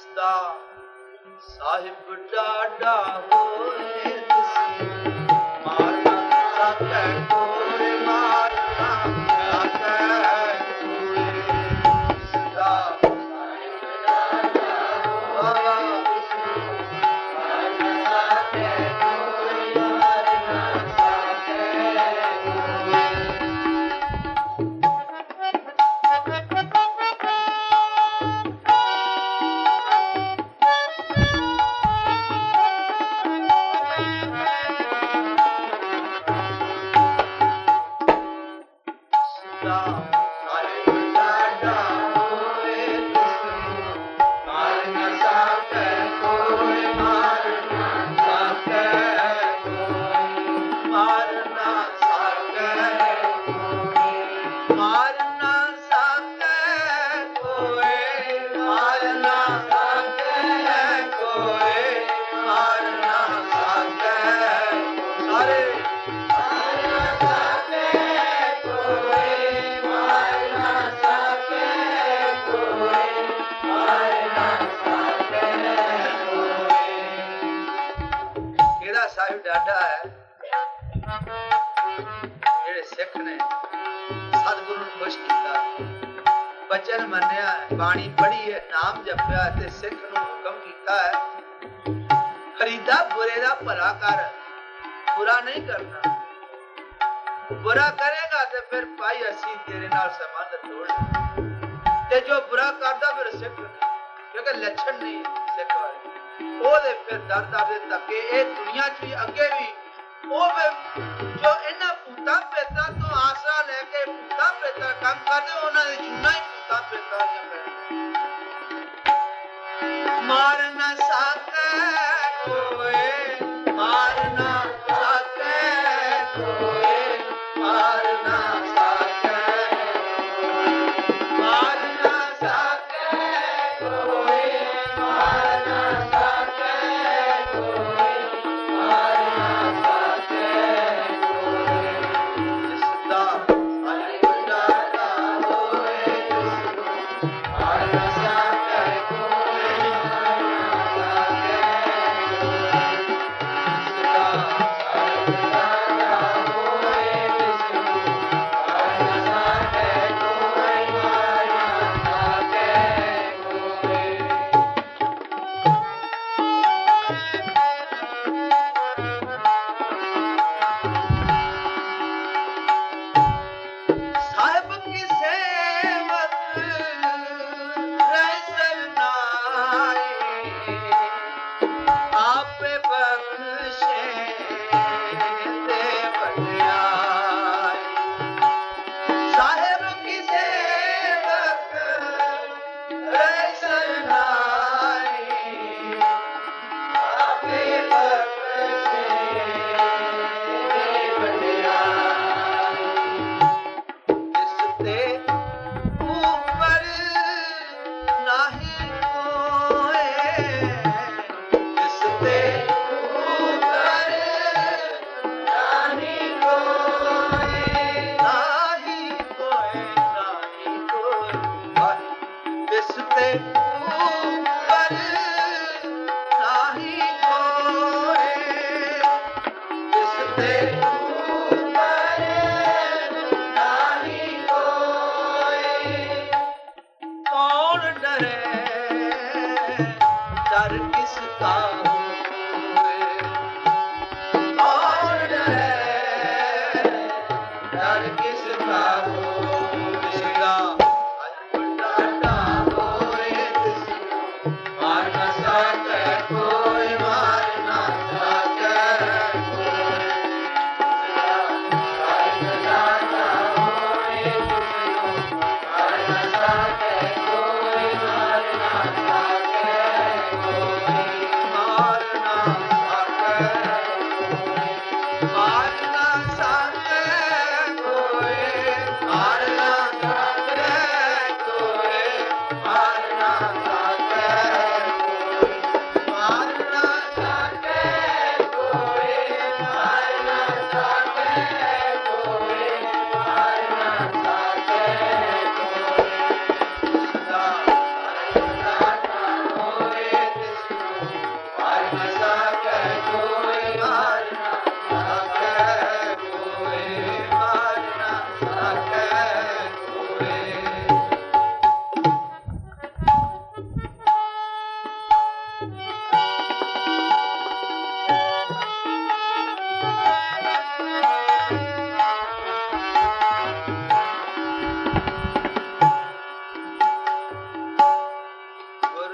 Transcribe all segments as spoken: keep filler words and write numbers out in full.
ਜਿਸਦਾ ਸਾਹਿਬ ਡਾਡਾ ਹੋਏ ਤਿਸ ਮਾਰ ਨਾ ਸਕੈ ਕੋਈ, ਮਾਰ ਨਾ ਸਕੈ ਕੋਈ। ਜਿਸਦਾ ਸਾਹਿਬ ਡਾਡਾ ਹੋਏ ਤਿਸ ਮਾਰ ਨਾ ਸਕੈ ਕੋਈ, ਮਾਰ ਨਾ ਸਕੈ ਕੋਈ। ਸਾਹਿਬ ਡਾਡਾ ਹੈ। ਜਿਹੜੇ ਸਿੱਖ ਨੇ ਸਤਿਗੁਰੂ ਨੂੰ ਖੁਸ਼ ਕੀਤਾ, ਬਚਨ ਮੰਨਿਆ, ਬਾਣੀ ਪੜ੍ਹੀ ਹੈ, ਨਾਮ ਜਪਿਆ ਤੇ ਸਿੱਖ ਨੂੰ ਹੁਕਮ ਕੀਤਾ ਹੈ ਫਰੀਦਾ ਬੁਰੇ ਦਾ ਭਲਾ ਕਰ, ਬੁਰਾ ਨਹੀਂ ਕਰਨਾ। ਬੁਰਾ ਕਰੇਗਾ ਤੇ ਫਿਰ ਭਾਈ ਅਸੀਂ ਤੇਰੇ ਨਾਲ ਸੰਬੰਧ ਤੋੜ, ਤੇ ਜੋ ਬੁਰਾ ਕਰਦਾ ਫਿਰ ਸਿੱਖ ਨਹੀਂ, ਕਿਉਂਕਿ ਲੱਛਣ ਨਹੀਂ ਸਿੱਖ ਵਾਲੇ। ਉਹਦੇ ਫਿਰ ਦਰ ਦਰ ਦੇ ਧੱਕੇ ਇਹ ਦੁਨੀਆ ਚ ਵੀ ਅੱਗੇ ਵੀ ਉਹ ਜੋ ਇਹਨਾਂ ਭੂਤਾਂ ਪ੍ਰੇਤਾਂ ਤੋਂ ਆਸਰਾ ਲੈ ਕੇ ਭੂਤਾਂ ਪ੍ਰੇਤਾਂ ਕੰਮ ਕਰਦੇ, ਉਹਨਾਂ ਦੇ ਜੂਨਾ ਹੀ ਭੂਤਾਂ ਪ੍ਰੇਤਾਂ ਦੀਆਂ ਮਾਰ ਨਾ ਸਕੈ ਕੋਈ, ਮਾਰ ਨਾ ਸਕੈ ਕੋਈ, ਮਾਰ ਨਾ ਸਕੈ ਕੋਈ, ਮਾਰ ਨਾ ਸਕੈ ਕੋਈ, ਮਾਰ ਨਾ ਸਕੈ ਕੋਈ, ਮਾਰ ਨਾ ਸਕੈ ਕੋਈ। ਜਿਸਦਾ ਸਾਹਿਬ ਡਾਡਾ ਹੋਏ ਤਿਸ ਮਾਰ ਨਾ ਸਕੈ ਕੋਈ, ਮਾਰ ਨਾ ਸਕੈ ਕੋਈ। ਜਿਸਦਾ ਸਾਹਿਬ ਡਾਡਾ ਹੋਏ ਤਿਸ ਮਾਰ ਨਾ ਸਕੈ ਕੋਈ, ਮਾਰ ਨਾ ਸਕੈ ਕੋਈ। ਸਾਹਿਬ ਕੀ ਸੇਵਕ ਰਹਿ ਸਰਨਾਈ, ਆਪੇ ਬਖਸ਼ੇ ਤੇ ਵਡਿਆਈ। ਸਾਹਿਬ ਕੀ ਸੇਵਕ ਰਹਿ ਸਰਨਾਈ, ਆਪੇ ਬਖਸ਼ੇ ਤੇ ਵਡਿਆਈ। ਜਿਸ ਤੇ ਉੱਪਰ ਨਾਹੀਂ ਕੋਇ, ਜਿਸ ਤੇ ਉੱਪਰ ਨਾਹੀਂ ਕੋਇ, ਨਾਹੀਂ ਕੋਇ, ਨਾਹੀਂ ਕੋਇ। ਜਿਸ ਤੇ ਉੱਪਰ ਨਾਹੀਂ ਕੋਇ, ਜਿਸ ਤੇ ਉੱਪਰ ਨਾਹੀਂ ਕੋਇ। ਕੌਣ ਡਰੇ ਡਰ ਕਿਸ ਕਾ ਹੋਏ, ਕੌਣ ਡਰੇ ਡਰ ਕਿਸ ਕਾ ਹੋਏ। ਜਿਸਦਾ ਸਾਹਿਬ ਡਾਡਾ ਹੋਏ ਤਿਸ ਮਾਰ ਨਾ ਸਕੈ ਕੋਈ, ਮਾਰ ਨਾ ਸਕੈ ਕੋਈ। ਜਿਸਦਾ ਸਾਹਿਬ ਡਾਡਾ ਹੋਏ ਤਿਸ ਮਾਰ ਨਾ ਸਕੈ ਕੋਈ, ਮਾਰ ਨਾ ਸਕੈ ਕੋਈ।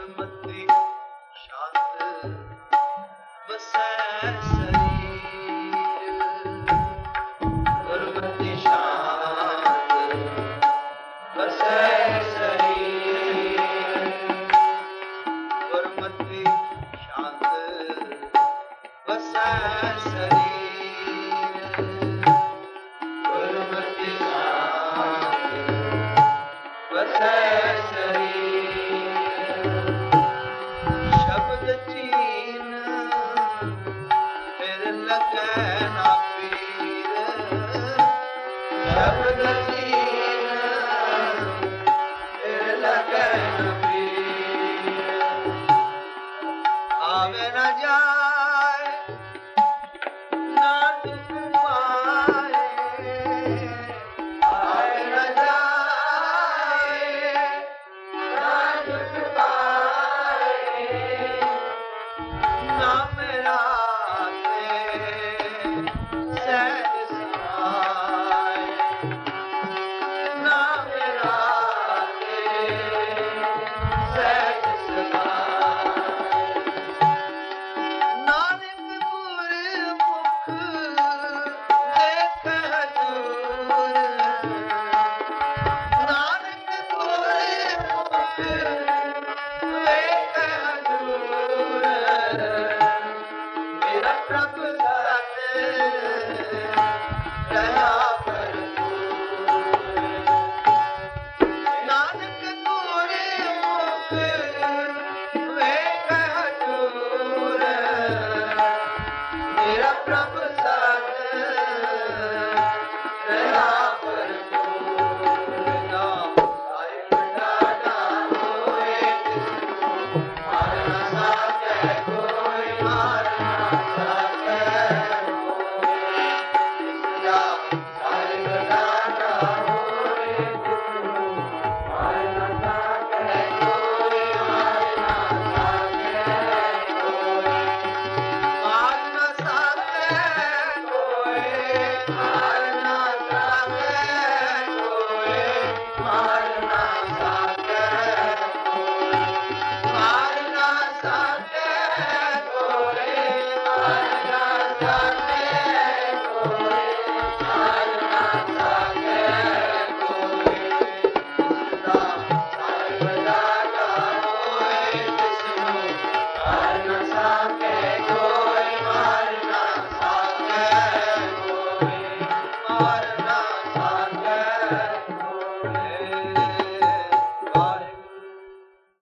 ਗੁਰਮਤਿ ਸ਼ਾਂਤ ਵਸੈ ਸਰੀਰ, ਗੁਰਮਤਿ ਸ਼ਾਂਤ ਵਸੈ ਸਰੀਰ, ਗੁਰਮਤਿ ਸ਼ਾਂਤ ਵਸੈ ਸਰੀਰ, ਗੁਰਮਤਿ ਸ਼ਾਂਤ ਵਸੈ ਸਰੀਰ। ਸ਼ਬਦ ਚੀਨ ਫਿਰ ਲਗੈ ਨਾ ਪੀਰ, ਸ਼ਬਦ ਚੀਨ ਫਿਰ ਲਗੈ ਨਾ ਪੀਰ। ਆਵੇ ਨਾ ਜਾਏ ਨਾ ਦੁਖ ਪਾਏ, ਆਵੇ ਨਾ ਜਾਏ ਨਾ ਦੁਖ ਪਾਏ, ਨਾਮ ਰਾਤੇ ਸਹਿਜ ਸਮਾਏ, ਨਾਮ ਰਾਤੇ ਸਹਿਜ ਸਮਾਏ। ਨਾਨਕ ਗੁਰਮੁਖ ਦੇਖੈ ਹਜੂਰ, ਨਾਨਕ ਗੁਰਮੁਖ ਦੇਖੈ ਹਜੂਰ, ਮੇਰਾ ਪ੍ਰਭ ਸਤ ਰਹਾ ਭਰਪੂਰ। ਨਾਨਕ ਗੁਰਮੁਖ ਦੇਖੈ ਹਜੂਰ, ਮੇਰਾ ਪ੍ਰਭ